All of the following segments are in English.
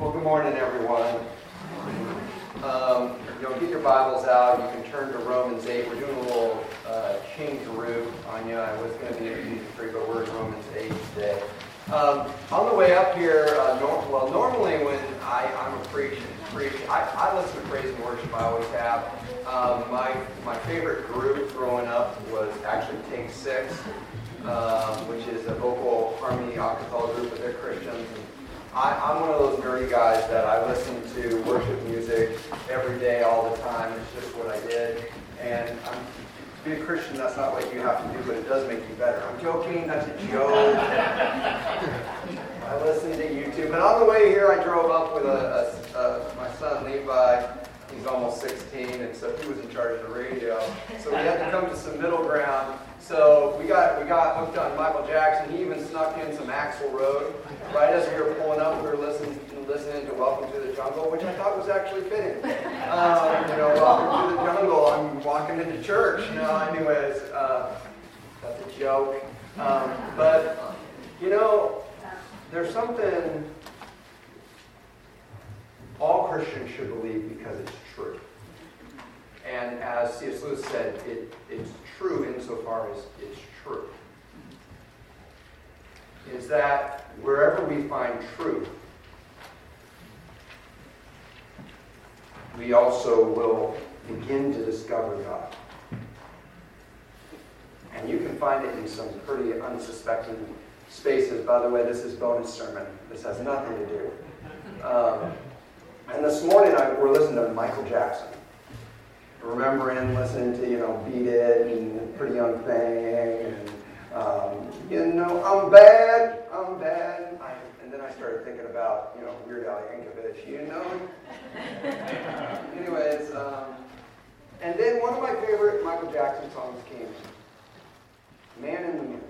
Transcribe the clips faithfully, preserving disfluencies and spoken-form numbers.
Well, good morning, everyone. Um, you know, get your Bibles out. You can turn to Romans eight. We're doing a little uh, change-a-roo on you. I was going to be in Ephesians three, but we're in Romans eight today. Um, on the way up here, uh, nor- well, normally when I, I'm a preach, preach I, I listen to praise and worship. I always have. Um, my my favorite group growing up was actually Take Six, um, which is a vocal harmony a cappella group, but they're Christians. And I, I'm one of those nerdy guys that I listen to worship music every day, all the time. It's just what I did. And I'm, to be a Christian, that's not what you have to do, but it does make you better. I'm joking. That's a joke. I listen to YouTube. And on the way here, I drove up with a, a, a, my son, Levi. He's almost sixteen, and so he was in charge of the radio. So we had to come to some middle ground. So we got we got hooked on Michael Jackson. He even snuck in some Axl Rose. Right as we were pulling up, we were listening listening to Welcome to the Jungle, which I thought was actually fitting. Um, you know, Welcome to the Jungle. I'm walking into church. You know, anyways, uh, that's a joke. Um, but you know, there's something all Christians should believe because it's true. And as C S Lewis said, it, it's true insofar as it's true. Is that wherever we find truth, we also will begin to discover God. And you can find it in some pretty unsuspecting spaces. By the way, this is bonus sermon. This has nothing to do. Um, and this morning I, we're listening to Michael Jackson. Remembering listening to, you know, Beat It and Pretty Young Thing and, um, you know, I'm bad, I'm bad. I, and then I started thinking about, you know, Weird Al Yankovic, you know. Anyways, um, and then one of my favorite Michael Jackson songs came, Man in the Moon.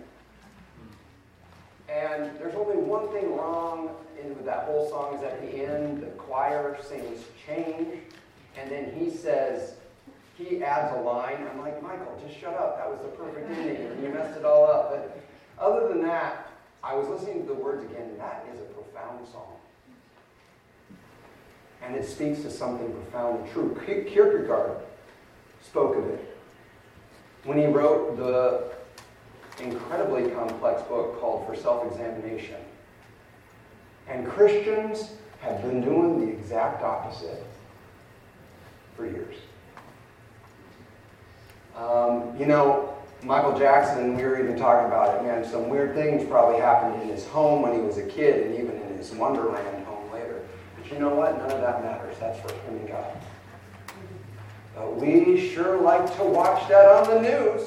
And there's only one thing wrong in with that whole song is at the end, the choir sings change, and then he says, he adds a line. I'm like, Michael, just shut up. That was the perfect ending, and you messed it all up. But other than that, I was listening to the words again, and that is a profound song. And it speaks to something profound and true. Kierkegaard spoke of it when he wrote the incredibly complex book called For Self-Examination. And Christians have been doing the exact opposite for years. Um, you know, Michael Jackson, we were even talking about it, man, some weird things probably happened in his home when he was a kid and even in his Wonderland home later. But you know what? None of that matters. That's for him and God. But we sure like to watch that on the news.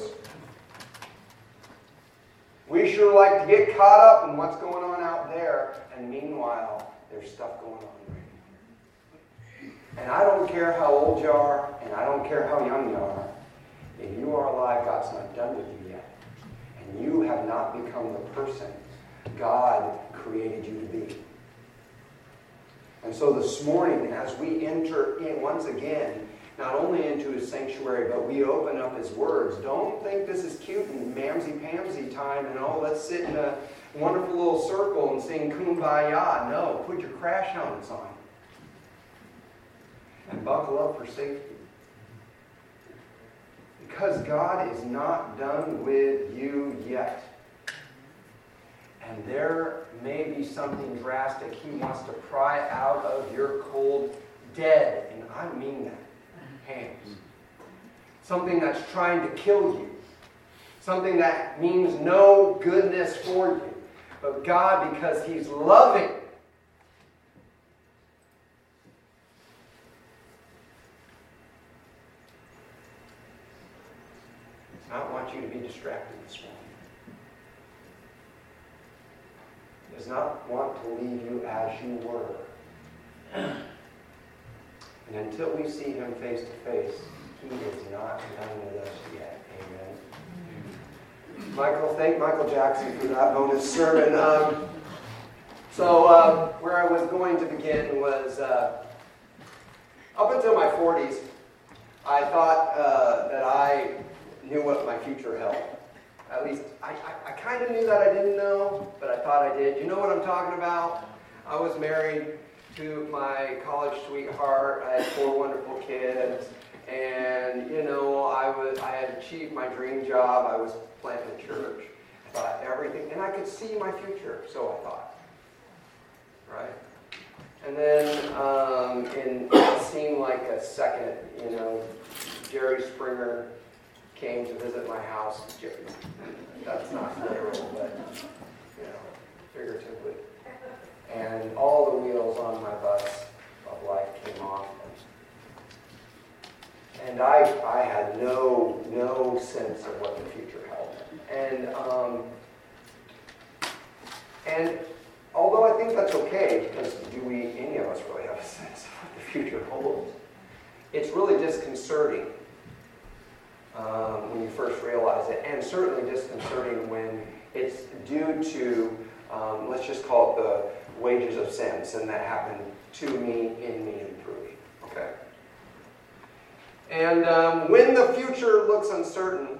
We sure like to get caught up in what's going on out there. And meanwhile, there's stuff going on right here. And I don't care how old you are, and I don't care how young you are. If you are alive, God's not done with you yet. And you have not become the person God created you to be. And so this morning, as we enter in once again, not only into His sanctuary, but we open up His words. Don't think this is cute and mamsy-pamsy time and, oh, let's sit in a wonderful little circle and sing Kumbaya. No, put your crash helmets on. And buckle up for safety. Because God is not done with you yet. And there may be something drastic He wants to pry out of your cold, dead, and I mean that, hands. Something that's trying to kill you. Something that means no goodness for you. But God, because He's loving, does not want you to be distracted this morning. He does not want to leave you as you were. And until we see Him face to face, He is not done with us yet. Amen. Michael, thank Michael Jackson for that bonus sermon. Um, so uh, where I was going to begin was, uh, up until my forties, I thought uh, that I knew what my future held. At least, I, I, I kind of knew that I didn't know, but I thought I did. You know what I'm talking about? I was married to my college sweetheart. I had four wonderful kids, and you know, I was I had achieved my dream job. I was planting a church. I thought everything, and I could see my future. So I thought, right? And then um, in it seemed like a second, you know, Jerry Springer came to visit my house. That's not literal, but you know, figuratively. And all the wheels on my bus of life came off. And I I had no no sense of what the future held. And um, and although I think that's okay, because do we any of us really have a sense of what the future holds? It's really disconcerting um, when you first realize it, and certainly disconcerting when it's due to um, let's just call it the wages of sin, sin that happened to me, in me, and through me. Okay? And um, when the future looks uncertain,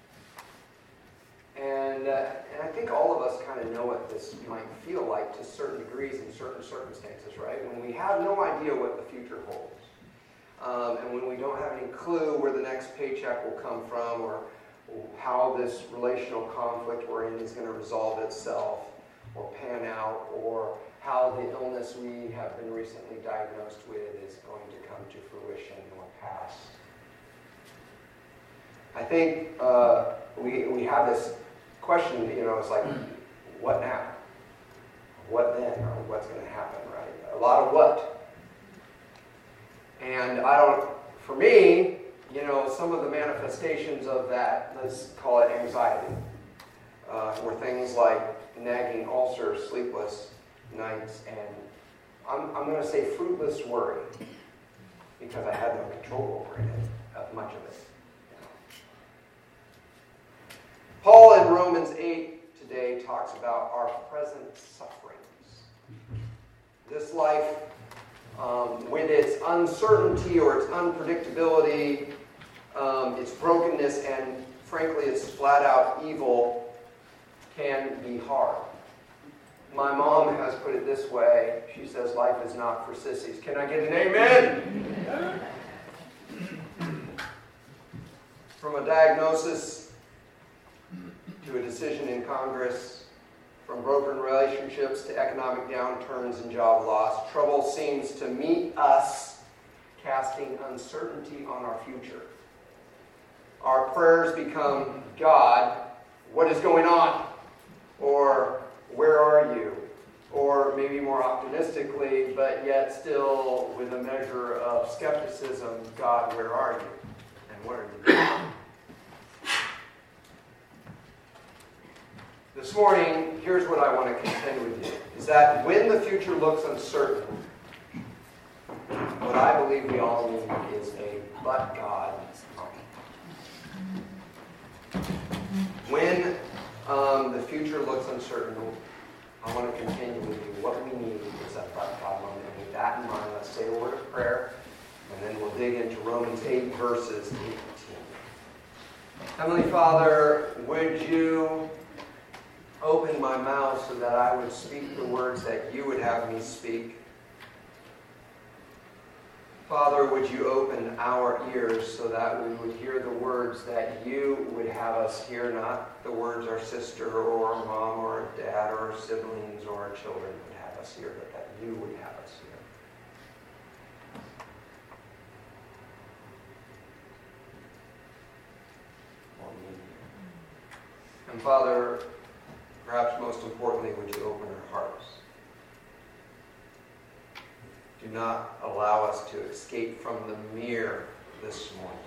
and, uh, and I think all of us kind of know what this might feel like to certain degrees in certain circumstances, right? When we have no idea what the future holds, um, and when we don't have any clue where the next paycheck will come from, or how this relational conflict we're in is going to resolve itself, or pan out, or how the illness we have been recently diagnosed with is going to come to fruition or pass. I think uh, we we have this question, you know, it's like, what now? What then? Or what's going to happen, right? A lot of what? And I don't, for me, you know, some of the manifestations of that, let's call it anxiety, uh, were things like nagging ulcers, sleepless nights, and I'm, I'm going to say fruitless worry, because I had no control over it, uh, much of it. You know. Paul in Romans eight today talks about our present sufferings. This life, um, with its uncertainty or its unpredictability, um, its brokenness, and frankly its flat-out evil, can be hard. My mom has put it this way. She says life is not for sissies. Can I get an amen? From a diagnosis to a decision in Congress, from broken relationships to economic downturns and job loss, trouble seems to meet us casting uncertainty on our future. Our prayers become, God, what is going on? Or, where are you? Or maybe more optimistically, but yet still with a measure of skepticism, God, where are you? And what are you doing? This morning, here's what I want to contend with you, is that when the future looks uncertain, what I believe we all need is a but God moment. When Um, the future looks uncertain, I want to continue with you. What we need is a but God moment. And with that in mind, let's say a word of prayer, and then we'll dig into Romans eight, verses eighteen. Heavenly Father, would you open my mouth so that I would speak the words that you would have me speak? Father, would you open our ears so that we would hear the words that you would have us hear, not the words our sister or our mom or our dad or our siblings or our children would have us hear, but that you would have us hear. And Father, perhaps most importantly, would you open our hearts? Do not allow us to escape from the mirror this morning.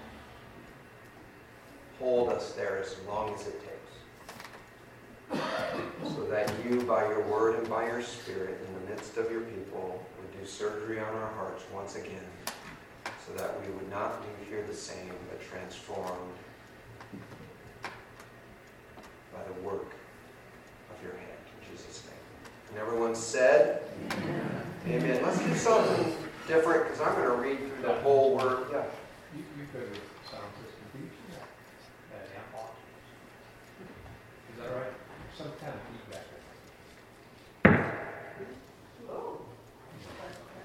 Hold us there as long as it takes, so that you, by your word and by your Spirit, in the midst of your people, would do surgery on our hearts once again, so that we would not leave here the same, but transformed by the work of your hand. In Jesus' name. And everyone said, Amen. Amen. Let's do something different, because I'm going to read through the whole word. Yeah. You, you go with sound system. Do you? Yeah. Yeah, yeah. Is that right? Some kind of feedback. Hello.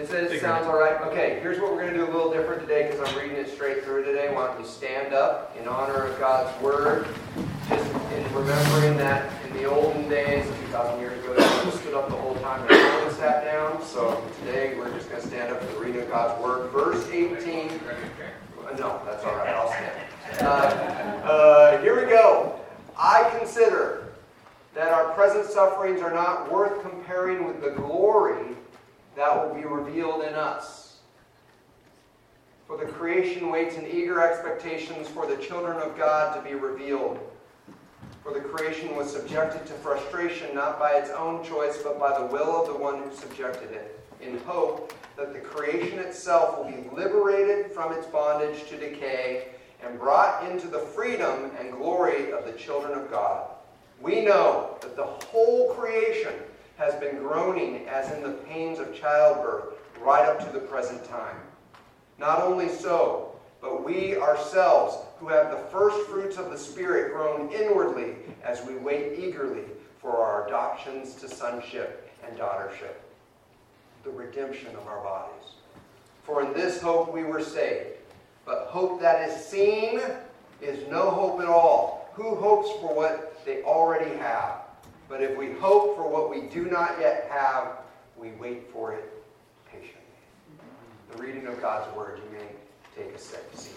Is it, sounds all right? Okay, here's what we're going to do a little different today because I'm reading it straight through today. Why don't you stand up in honor of God's Word, just in remembering that in the olden days, two thousand years ago, they stood up the whole time and everyone sat down. So today we're just going to stand up for the reading of God's Word. Verse eighteen. No, that's all right. I'll stand. Uh, uh, here we go. I consider that our present sufferings are not worth comparing with the glory that will be revealed in us. For the creation waits in eager expectations for the children of God to be revealed. For the creation was subjected to frustration not by its own choice, but by the will of the one who subjected it, in hope that the creation itself will be liberated from its bondage to decay and brought into the freedom and glory of the children of God. We know that the whole creation has been groaning as in the pains of childbirth right up to the present time. Not only so, but we ourselves, who have the first fruits of the Spirit, groan inwardly as we wait eagerly for our adoptions to sonship and daughtership, the redemption of our bodies. For in this hope we were saved. But hope that is seen is no hope at all. Who hopes for what they already have? But if we hope for what we do not yet have, we wait for it patiently. The reading of God's Word. You may take a seat.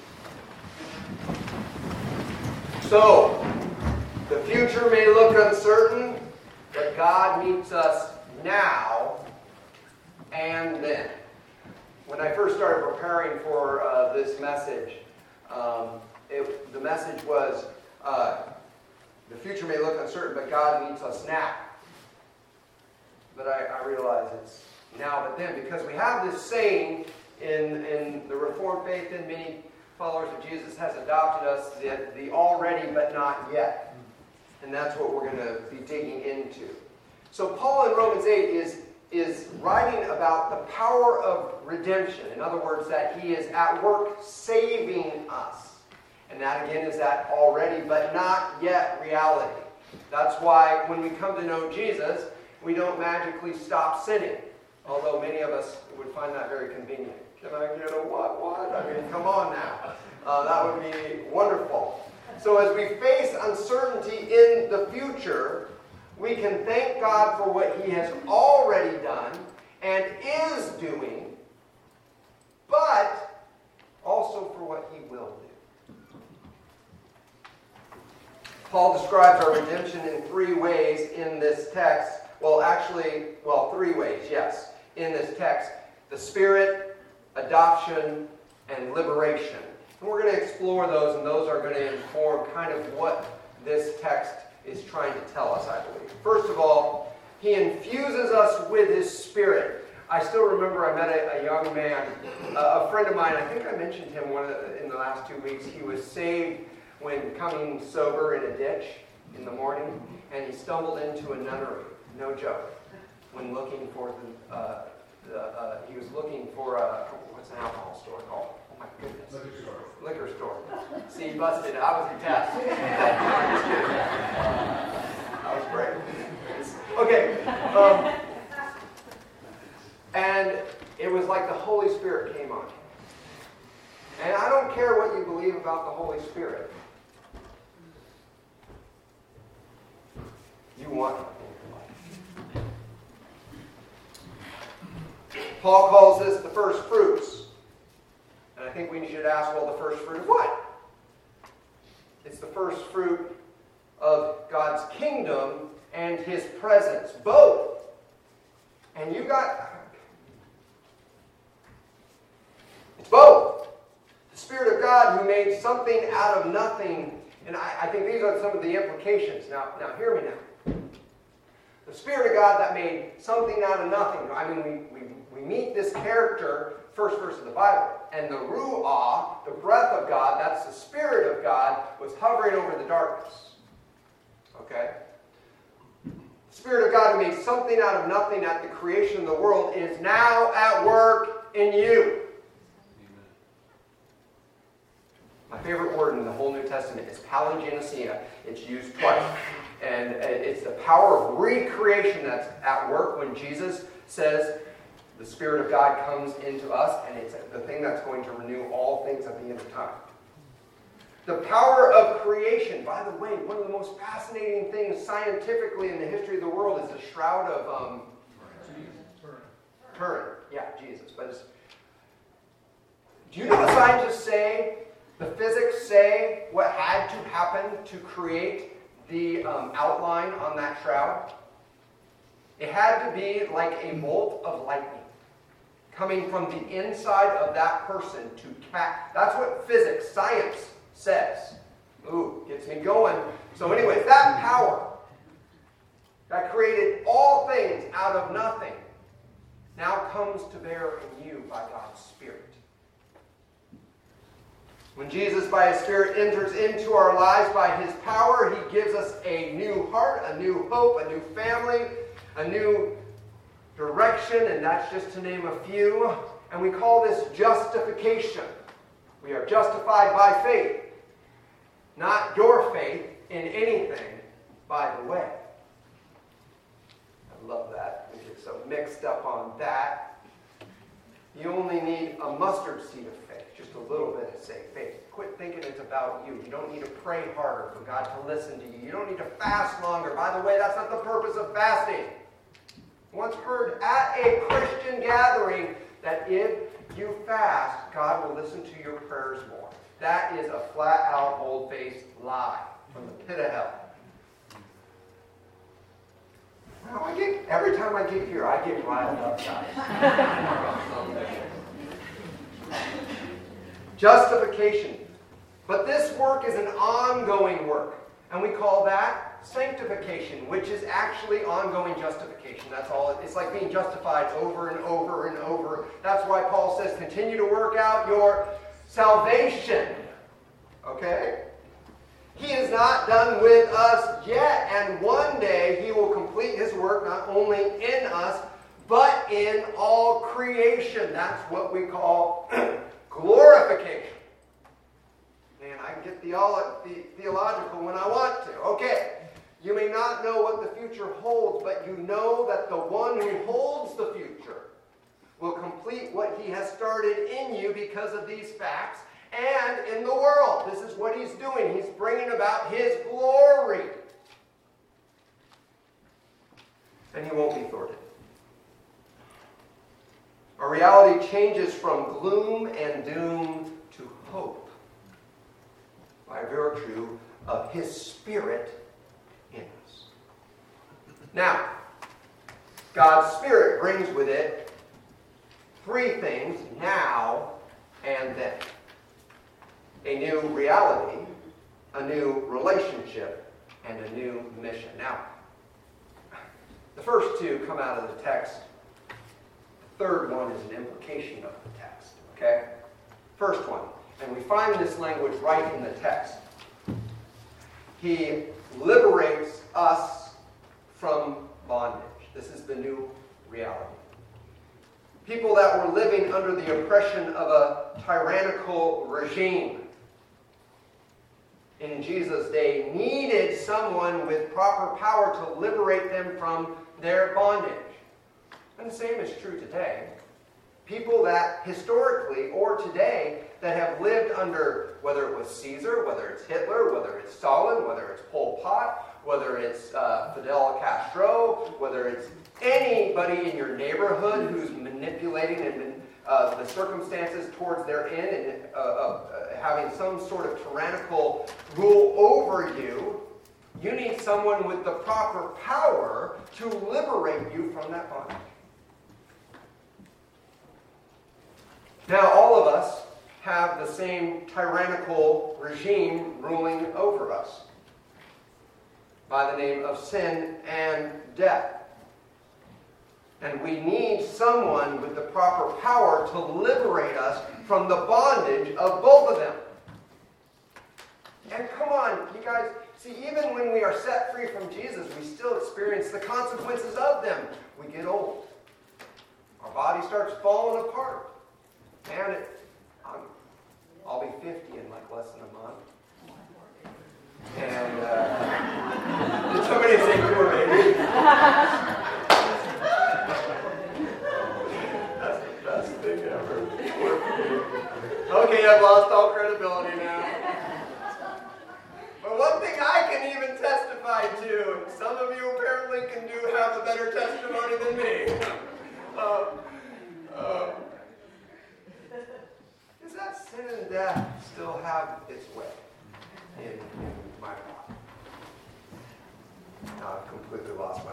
So, the future may look uncertain, but God meets us now and then. When I first started preparing for uh, this message, um, it, the message was, uh, the future may look uncertain, but God meets us now. But I, I realize it's now but then, because we have this saying in, in the Reformed faith, and many followers of Jesus has adopted us, the, the already but not yet. And that's what we're going to be digging into. So Paul in Romans eight is, is writing about the power of redemption. In other words, that he is at work saving us. And that again is that already but not yet reality. That's why when we come to know Jesus, we don't magically stop sinning. Although many of us would find that very convenient. Can I get a what, what? I mean, come on now. Uh, that would be wonderful. So as we face uncertainty in the future, we can thank God for what He has already done and is doing, but also for what He will do. Paul describes our redemption in three ways in this text. Well, actually, well, three ways, yes, in this text. The Spirit, adoption, and liberation. And we're going to explore those, and those are going to inform kind of what this text is trying to tell us, I believe. First of all, He infuses us with His Spirit. I still remember I met a, a young man, a, a friend of mine, I think I mentioned him one of the, in the last two weeks. He was saved when coming sober in a ditch in the morning, and he stumbled into a nunnery. No joke. When looking for the, uh, the uh, he was looking for a, what's an alcohol store called? Oh my goodness. Liquor store. Liquor store. See, he busted it. I was a test. I'm just kidding. I was great. Okay. Um, and it was like the Holy Spirit came on him. And I don't care what you believe about the Holy Spirit. You want it in your life. Paul calls this the first fruits. And I think we should ask, well, the first fruit of what? It's the first fruit of God's kingdom and His presence. Both. And you got... It's both. The Spirit of God who made something out of nothing. And I, I think these are some of the implications. Now, now hear me now. The Spirit of God that made something out of nothing. I mean, we, we, we meet this character, first verse of the Bible. And the Ruah, the breath of God, that's the Spirit of God, was hovering over the darkness. Okay? The Spirit of God who made something out of nothing at the creation of the world is now at work in you. My favorite word in the whole New Testament is palingenesia. It's used twice. And it's the power of recreation that's at work when Jesus says, The Spirit of God comes into us, and it's the thing that's going to renew all things at the end of time. The power of creation. By the way, one of the most fascinating things scientifically in the history of the world is the shroud of um, Turin. Yeah, Jesus. But it's, do you know what scientists say? The physics say what had to happen to create the um, outline on that shroud? It had to be like a bolt of lightning coming from the inside of that person to catch. That's what physics, science says. Ooh, gets me going. So anyways, that power that created all things out of nothing now comes to bear in you by God's Spirit. When Jesus, by His Spirit, enters into our lives by His power, He gives us a new heart, a new hope, a new family, a new direction, and that's just to name a few. And we call this justification. We are justified by faith. Not your faith in anything, by the way. I love that. We get so mixed up on that. You only need a mustard seed of faith, just a little bit of say faith. Quit thinking it's about you. You don't need to pray harder for God to listen to you. You don't need to fast longer. By the way, that's not the purpose of fasting. I once heard at a Christian gathering that if you fast, God will listen to your prayers more. That is a flat-out, bold-faced lie from the pit of hell. Well, I get, every time I get here, I get riled up, guys. Justification. But this work is an ongoing work. And we call that sanctification, which is actually ongoing justification. That's all. It's like being justified over and over and over. That's why Paul says, continue to work out your salvation. Okay? He is not done with us yet, and one day He will complete His work not only in us, but in all creation. That's what we call glorification. Man, I can get theolo- the- theological when I want to. Okay. You may not know what the future holds, but you know that the one who holds the future will complete what He has started in you because of these facts and in the world. This is what He's doing. He's bringing about His glory. And He won't be thwarted. Our reality changes from gloom and doom to hope by virtue of His Spirit in us. Now, God's Spirit brings with it three things, now and then. A new reality, a new relationship, and a new mission. Now, the first two come out of the text. The third one is an implication of the text. Okay? First one, and we find this language right in the text. He liberates us from bondage. This is the new reality. People that were living under the oppression of a tyrannical regime in Jesus' day needed someone with proper power to liberate them from their bondage. And the same is true today. People that historically or today that have lived under, whether it was Caesar, whether it's Hitler, whether it's Stalin, whether it's Pol Pot, whether it's uh, Fidel Castro, whether it's anybody in your neighborhood who's manipulating and uh, the circumstances towards their end and uh, uh, having some sort of tyrannical rule over you, you need someone with the proper power to liberate you from that bondage. Now, all of us have the same tyrannical regime ruling over us by the name of sin and death. And we need someone with the proper power to liberate us from the bondage of both of them. And come on, you guys, see, even when we are set free from Jesus, we still experience the consequences of them. We get old. Our body starts falling apart. Man, it, I'm, I'll be fifty in like less than a month. And uh, did somebody say you were maybe?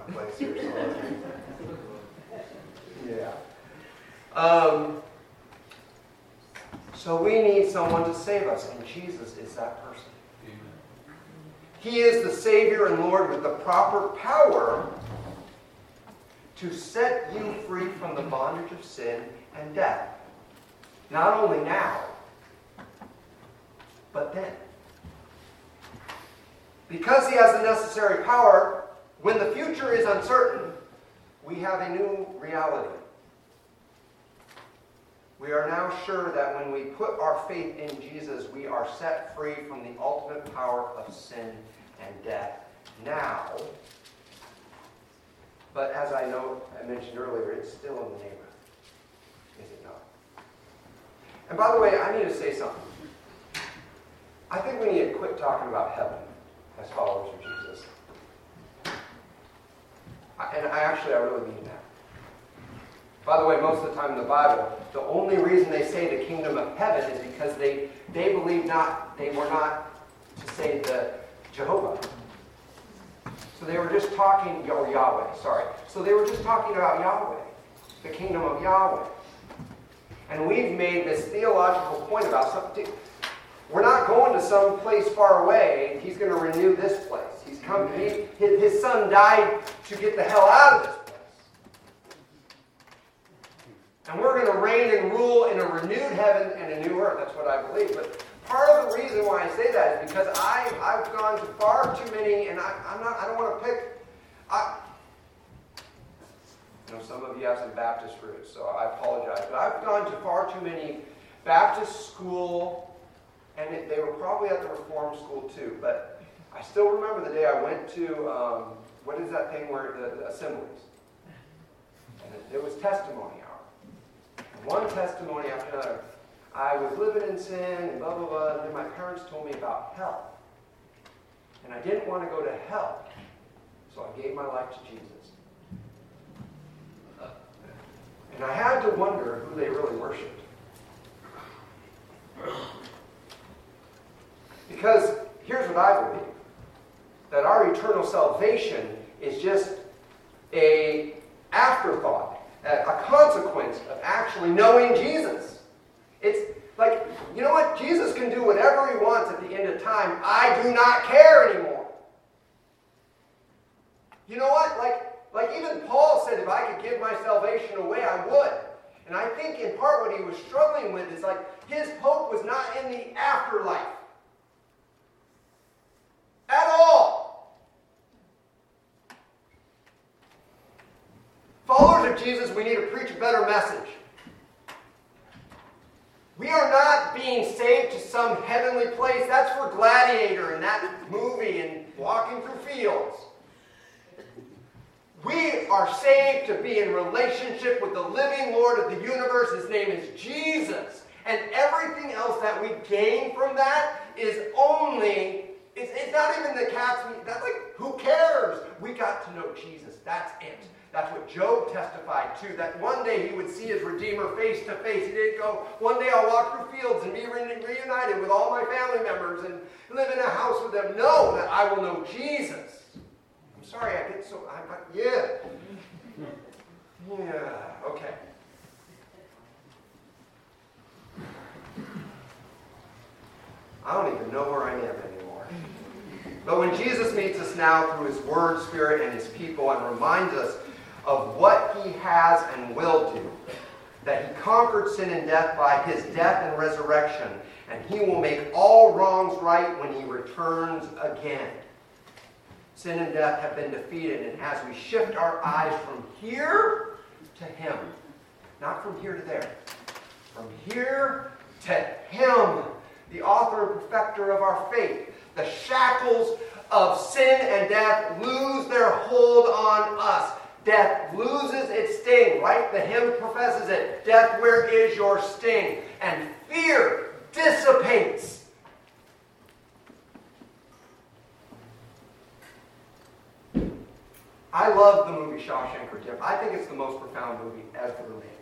place here. So yeah. Um, so we need someone to save us, and Jesus is that person. Amen. He is the Savior and Lord with the proper power to set you free from the bondage of sin and death. Not only now, but then. Because he has the necessary power, when the future is uncertain, we have a new reality. We are now sure that when we put our faith in Jesus, we are set free from the ultimate power of sin and death now. But as I know, I mentioned earlier, it's still in the neighborhood. Is it not? And by the way, I need to say something. I think we need to quit talking about heaven as followers of Jesus. I, and I actually, I really mean that. By the way, most of the time in the Bible, the only reason they say the kingdom of heaven is because they, they believe not, they were not to say the Jehovah. So they were just talking, or Yahweh, sorry. So they were just talking about Yahweh, the kingdom of Yahweh. And we've made this theological point about something. We're not going to some place far away. He's going to renew this place. He's come. He, his, his son died to get the hell out of this place. And we're going to reign and rule in a renewed heaven and a new earth. That's what I believe. But part of the reason why I say that is because I, I've gone to far too many, and I, I'm not. I don't want to pick. I, you know, some of you have some Baptist roots, so I apologize. But I've gone to far too many Baptist school, and it, they were probably at the Reform school too. But I still remember the day I went to, um, what is that thing where the, the assemblies? And it, it was testimony hour. And one testimony after another. I was living in sin, and blah, blah, blah, and then my parents told me about hell. And I didn't want to go to hell, so I gave my life to Jesus. And I had to wonder who they really worshipped. Because here's what I believe. That our eternal salvation is just a afterthought, a, a consequence of actually knowing Jesus. It's like, you know what? Jesus can do whatever he wants at the end of time. I do not care anymore. You know what? Like, like even Paul said, if I could give my salvation away, I would. And I think in part what he was struggling with is like his hope was not in the afterlife. At all. Followers of Jesus, we need to preach a better message. We are not being saved to some heavenly place. That's for Gladiator and that movie and walking through fields. We are saved to be in relationship with the living Lord of the universe. His name is Jesus. And everything else that we gain from that is only, it's, it's not even the cat's meat. That's like, who cares? We got to know Jesus. That's it. That's what Job testified to, that one day he would see his Redeemer face to face. He didn't go, one day I'll walk through fields and be re- reunited with all my family members and live in a house with them. No, that I will know Jesus. I'm sorry, I get so, I'm not, yeah. Yeah, okay. I don't even know where I am anymore. But when Jesus meets us now through his word, spirit, and his people and reminds us of what he has and will do, that he conquered sin and death by his death and resurrection, and he will make all wrongs right when he returns again. Sin and death have been defeated, and as we shift our eyes from here to him, not from here to there, from here to him, the author and perfecter of our faith, the shackles of sin and death lose their hold on us. Death loses its sting, right? The hymn professes it. Death, where is your sting? And fear dissipates. I love the movie Shawshank Redemption. I think it's the most profound movie ever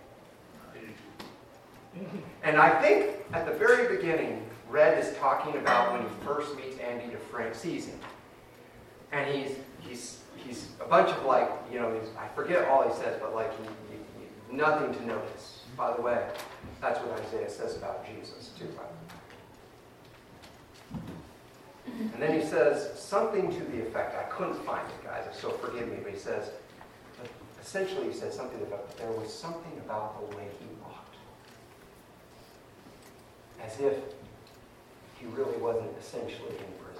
made. And I think at the very beginning, Red is talking about when he first meets Andy Dufresne, sees him. And he's he's he's a bunch of like, you know, he's, I forget all he says, but like, he, he, he, nothing to notice. By the way, that's what Isaiah says about Jesus, too, by the way. And then he says something to the effect, I couldn't find it, guys, so forgive me, but he says, essentially he said something about, there was something about the way he walked. As if he really wasn't essentially in prison.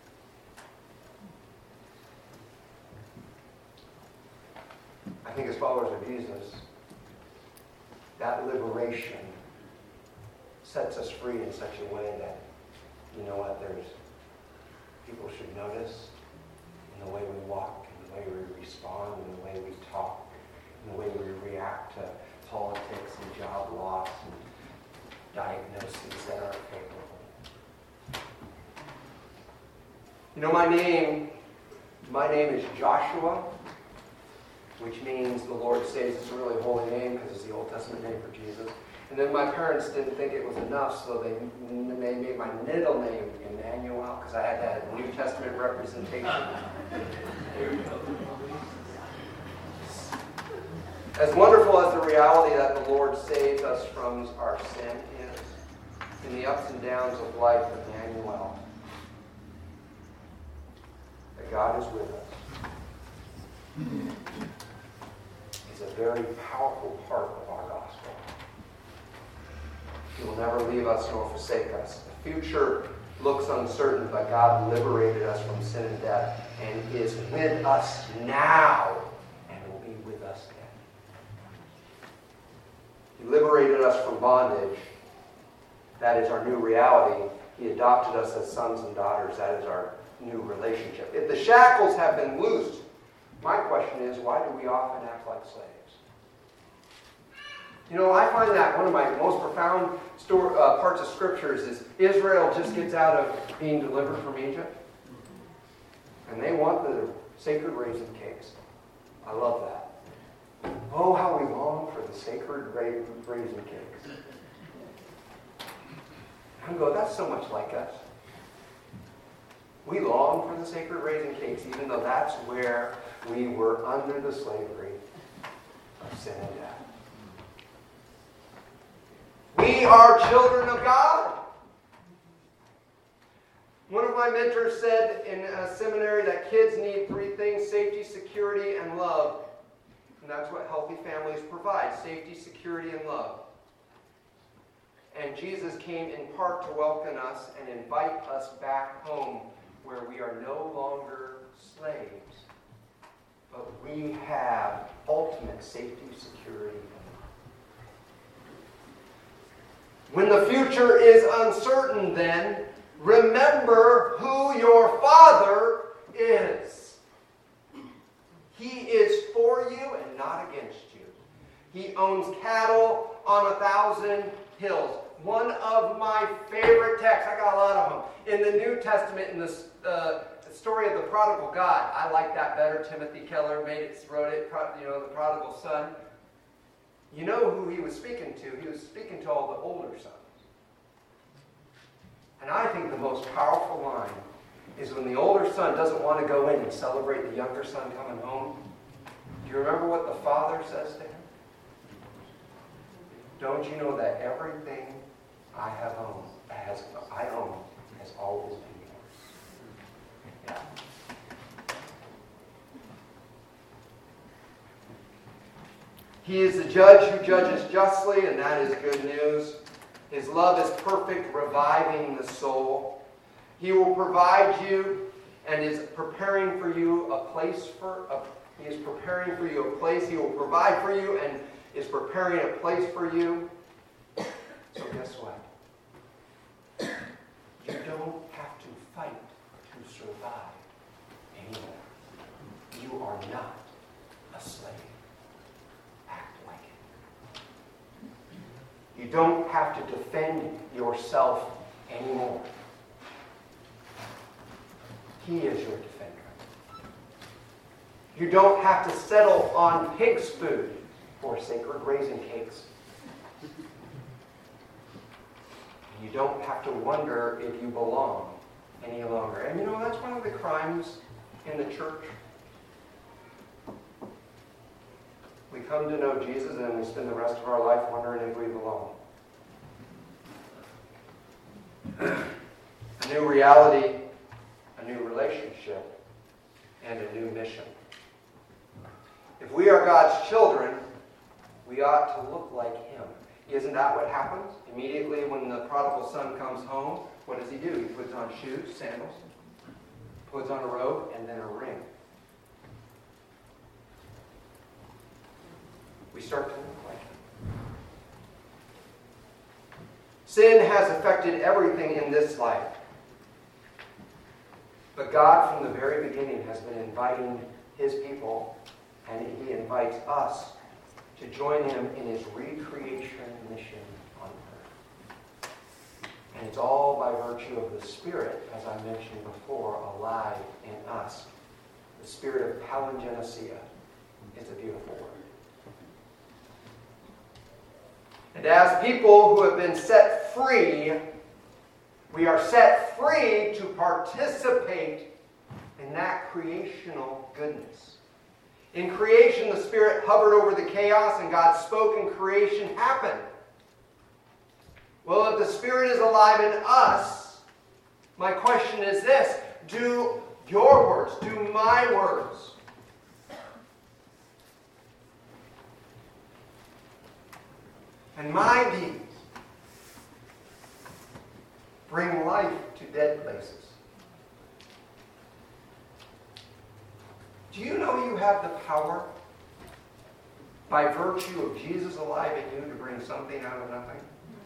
I think as followers of Jesus, that liberation sets us free in such a way that, you know what, there's people should notice in the way we walk, in the way we respond, in the way we talk, in the way we react to politics and job loss and diagnoses that aren't favorable. You know, my name, my name is Joshua, which means the Lord saves. It's a really holy name because it's the Old Testament name for Jesus. And then my parents didn't think it was enough, so they, they made my middle name Emmanuel because I had to have a New Testament representation. As wonderful as the reality that the Lord saves us from our sin is, in the ups and downs of life, Emmanuel, that God is with us, is a very powerful part of our gospel. He will never leave us nor forsake us. The future looks uncertain, but God liberated us from sin and death and is with us now and will be with us then. He liberated us from bondage. That is our new reality. He adopted us as sons and daughters. That is our new relationship. If the shackles have been loosed, my question is, why do we often act like slaves? You know, I find that one of my most profound story, uh, parts of scriptures is Israel just gets out of being delivered from Egypt. And they want the sacred raisin cakes. I love that. Oh, how we long for the sacred raisin cakes. I go, that's so much like us. We long for the sacred raisin cakes, even though that's where we were under the slavery of sin and death. We are children of God. One of my mentors said in a seminary that kids need three things: safety, security, and love. And that's what healthy families provide: safety, security, and love. And Jesus came in part to welcome us and invite us back home, where we are no longer slaves, but we have ultimate safety, security, and love. When the future is uncertain, then, remember who your Father is. He is for you and not against you. He owns cattle on a thousand hills. One of my favorite texts, I got a lot of them, in the New Testament, in the uh, story of the prodigal God. I like that better. Timothy Keller made it, wrote it, you know, the prodigal son. You know who he was speaking to? He was speaking to all the older sons. And I think the most powerful line is when the older son doesn't want to go in and celebrate the younger son coming home. Do you remember what the father says to him? Don't you know that everything I have owned, has, I own, has always been yours? Yeah. He is the judge who judges justly, and that is good news. His love is perfect, reviving the soul. He will provide you and is preparing for you a place for a, he is preparing for you a place. He will provide for you and is preparing a place for you. So guess what? You don't have to fight to survive anymore. You are not a slave. Act like it. You don't have to defend yourself anymore. He is your defender. You don't have to settle on pig's food or sacred raisin cakes. You don't have to wonder if you belong any longer. And you know, that's one of the crimes in the church. come to know Jesus and then we spend the rest of our life wondering if we belong. A new reality, a new relationship, and a new mission. If we are God's children, we ought to look like Him. Isn't that what happens? Immediately when the prodigal son comes home, what does he do? He puts on shoes, sandals, puts on a robe, and then a ring. We start to look like Him. Sin has affected everything in this life. But God, from the very beginning, has been inviting His people, and He invites us to join Him in His recreation mission on earth. And it's all by virtue of the Spirit, as I mentioned before, alive in us. The spirit of palingenesia. It's a beautiful word. And as people who have been set free, we are set free to participate in that creational goodness. In creation, the Spirit hovered over the chaos and God spoke and creation happened. Well, if the Spirit is alive in us, my question is this: do your words, do my words, and my deeds bring life to dead places? Do you know you have the power, by virtue of Jesus alive in you, to bring something out of nothing?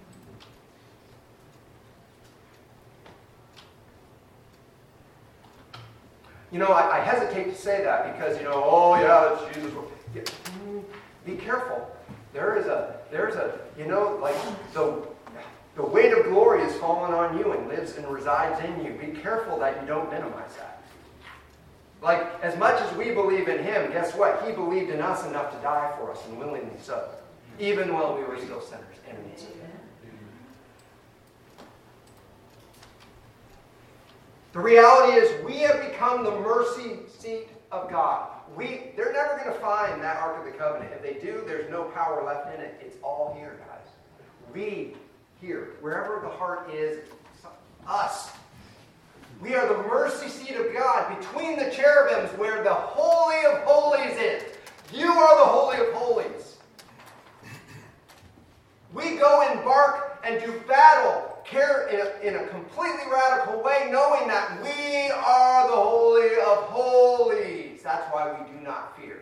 You know, I, I hesitate to say that because, you know, oh yeah, it's Jesus. Yeah, be careful. There is a, there's a, you know, like the, the weight of glory is fallen on you and lives and resides in you. Be careful that you don't minimize that. Like, as much as we believe in Him, guess what? He believed in us enough to die for us, and willingly so. Even while we were still sinners, enemies of Him. The reality is, we have become the mercy seat of God. We, they're never going to find that Ark of the Covenant. If they do, there's no power left in it. It's all here, guys. We, here, wherever the heart is, us. We are the mercy seat of God between the cherubims where the Holy of Holies is. You are the Holy of Holies. We go embark and do battle care in a, in a completely radical way, knowing that we are the Holy of Holies. That's why we do not fear.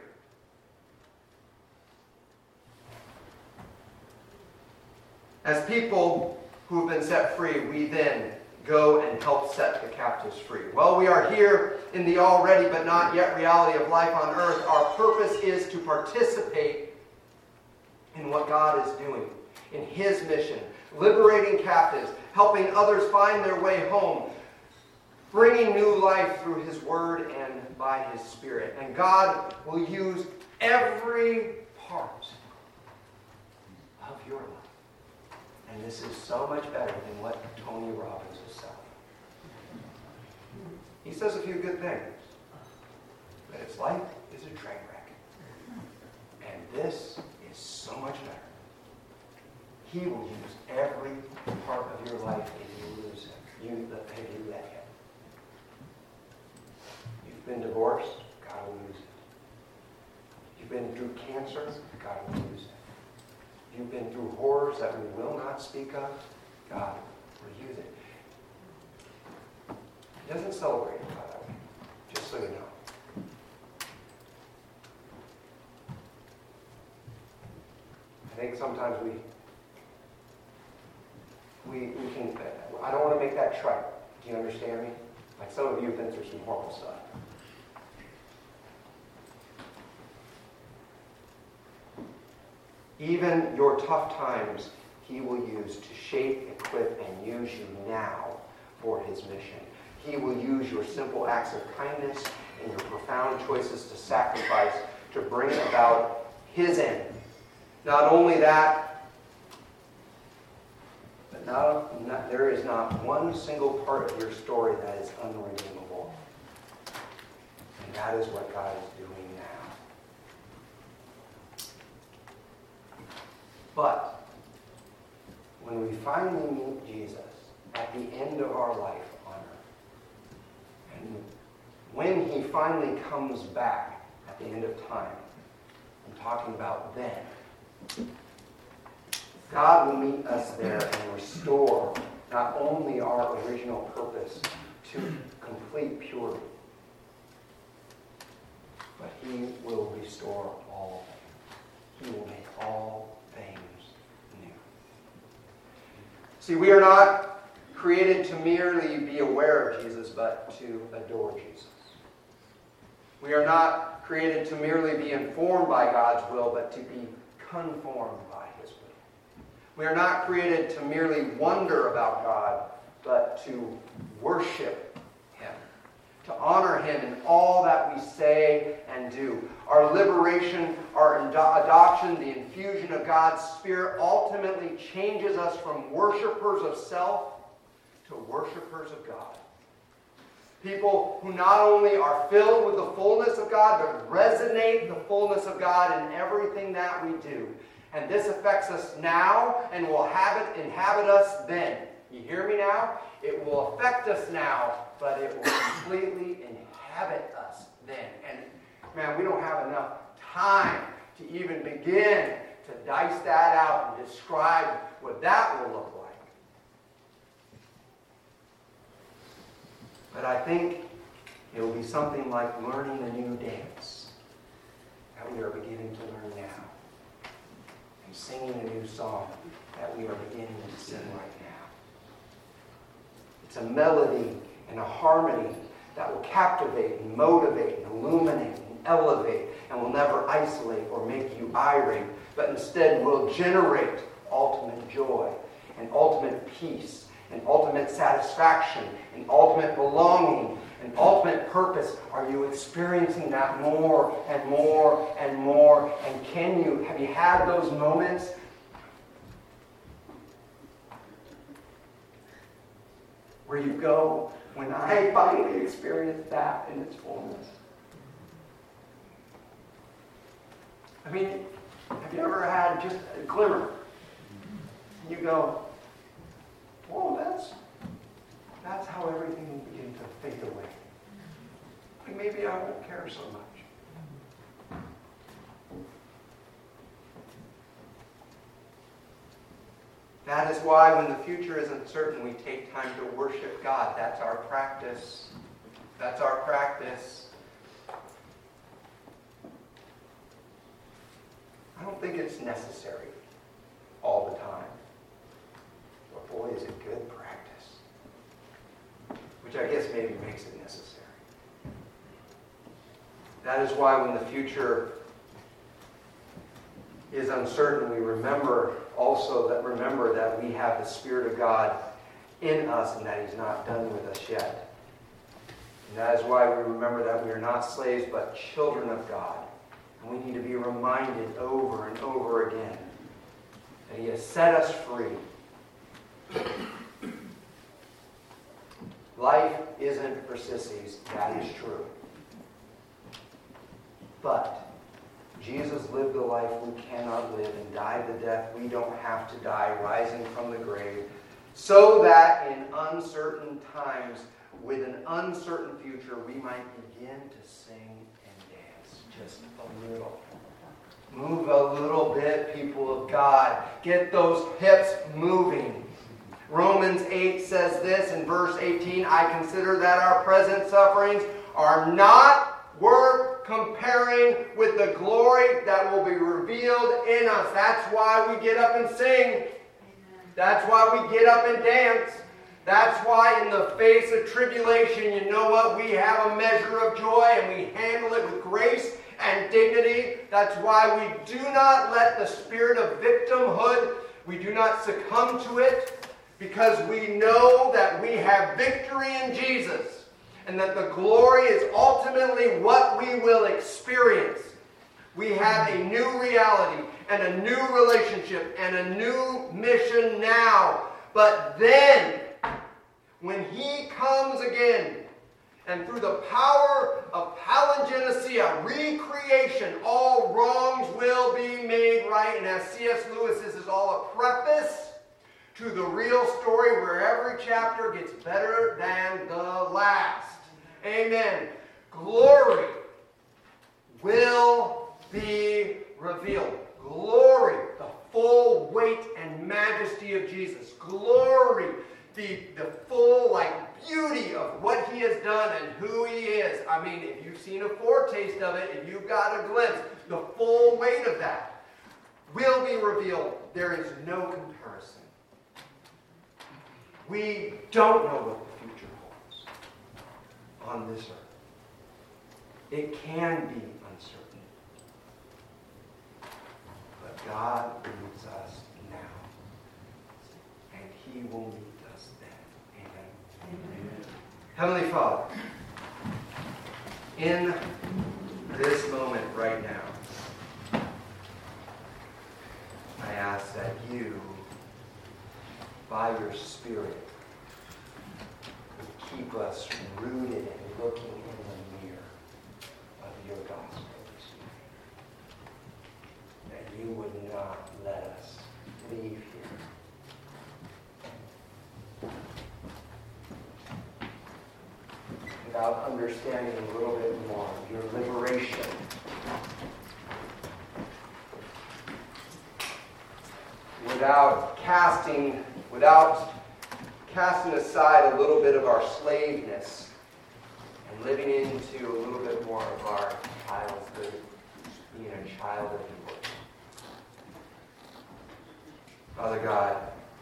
As people who have been set free, we then go and help set the captives free. Well, we are here in the already but not yet reality of life on earth. Our purpose is to participate in what God is doing, in His mission, liberating captives, helping others find their way home, bringing new life through His Word and by His Spirit. And God will use every part of your life. And this is so much better than what Tony Robbins is selling. He says a few good things, but his life is a train wreck. And this is so much better. He will use every part of your life if you lose Him. You let, if you let Him. You've been divorced, God will use it. You've been through cancer, God will use it. You've been through horrors that we will not speak of, God will use it. He doesn't celebrate it, by the way, just so you know. I think sometimes we, we, we can, I don't want to make that trite. Do you understand me? Like some of you have been through some horrible stuff. Even your tough times, He will use to shape, equip, and use you now for His mission. He will use your simple acts of kindness and your profound choices to sacrifice to bring about His end. Not only that, but not, not, there is not one single part of your story that is unredeemable. And that is what God is doing now. But when we finally meet Jesus at the end of our life on earth, and when he finally comes back at the end of time, I'm talking about then, God will meet us there and restore not only our original purpose to complete purity, but he will restore all things. He will make all things new. See, we are not created to merely be aware of Jesus, but to adore Jesus. We are not created to merely be informed by God's will, but to be conformed by his will. We are not created to merely wonder about God, but to worship him, to honor him in all that we say and do. Our liberation, our adoption, the infusion of God's Spirit ultimately changes us from worshipers of self to worshipers of God. People who not only are filled with the fullness of God, but resonate the fullness of God in everything that we do. And this affects us now and will habit, inhabit us then. You hear me now? It will affect us now, but it will completely inhabit us then. And man, we don't have enough time to even begin to dice that out and describe what that will look like. But I think it will be something like learning a new dance that we are beginning to learn now, and singing a new song that we are beginning to sing right now. It's a melody and a harmony that will captivate and motivate and illuminate and elevate and will never isolate or make you irate, but instead will generate ultimate joy and ultimate peace and ultimate satisfaction and ultimate belonging and ultimate purpose. Are you experiencing that more and more and more? And can you, have you had those moments where you go, when I finally experienced that in its fullness? I mean, have you ever had just a glimmer? And you go, oh, that's, that's how everything will begin to fade away. Like maybe I won't care so much. That is why when the future isn't certain, we take time to worship God. That's our practice. That's our practice. I don't think it's necessary all the time. But boy, is it good practice. Which I guess maybe makes it necessary. That is why when the future is uncertain, we remember also that remember that we have the Spirit of God in us and that he's not done with us yet. And that is why we remember that we are not slaves but children of God. And we need to be reminded over and over again that he has set us free. Life isn't for sissies, that is true. But Jesus lived the life we cannot live and died the death we don't have to die, rising from the grave, so that in uncertain times, with an uncertain future, we might begin to sing and dance just a little. Move a little bit, people of God. Get those hips moving. Romans eight says this in verse eighteen, I consider that our present sufferings are not worth comparing with the glory that will be revealed in us. That's why we get up and sing. That's why we get up and dance. That's why in the face of tribulation, you know what? We have a measure of joy and we handle it with grace and dignity. That's why we do not let the spirit of victimhood, we do not succumb to it, because we know that we have victory in Jesus and that the glory is ultimately what we will experience. We have a new reality and a new relationship and a new mission now. But then, when he comes again And through the power of palingenesia, recreation, all wrongs will be made right. And as C S Lewis says, is all a preface to the real story where every chapter gets better than the last. Amen. Glory will be revealed. Glory, the full weight and majesty of Jesus. Glory, the, the full like beauty of what he has done and who he is. I mean, if you've seen a foretaste of it and you've got a glimpse, the full weight of that will be revealed. There is no comparison. We don't know what the future holds on this earth. It can be uncertain. But God leads us now. And he will meet us then. Amen. Amen. Heavenly Father, in this moment right now, I ask that you, by your Spirit, would keep us rooted and looking in the mirror of your gospel this year. That you would not let us leave here without understanding a little bit more of your liberation. Without casting, without casting aside a little bit of our slaveness and living into a little bit more of our childhood, being a child of yours. Father God,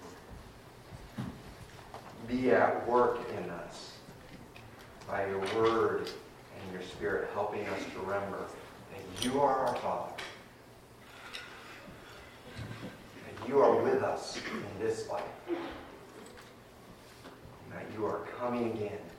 be at work in us by your word and your Spirit, helping us to remember that you are our Father. You are with us in this life. And that you are coming again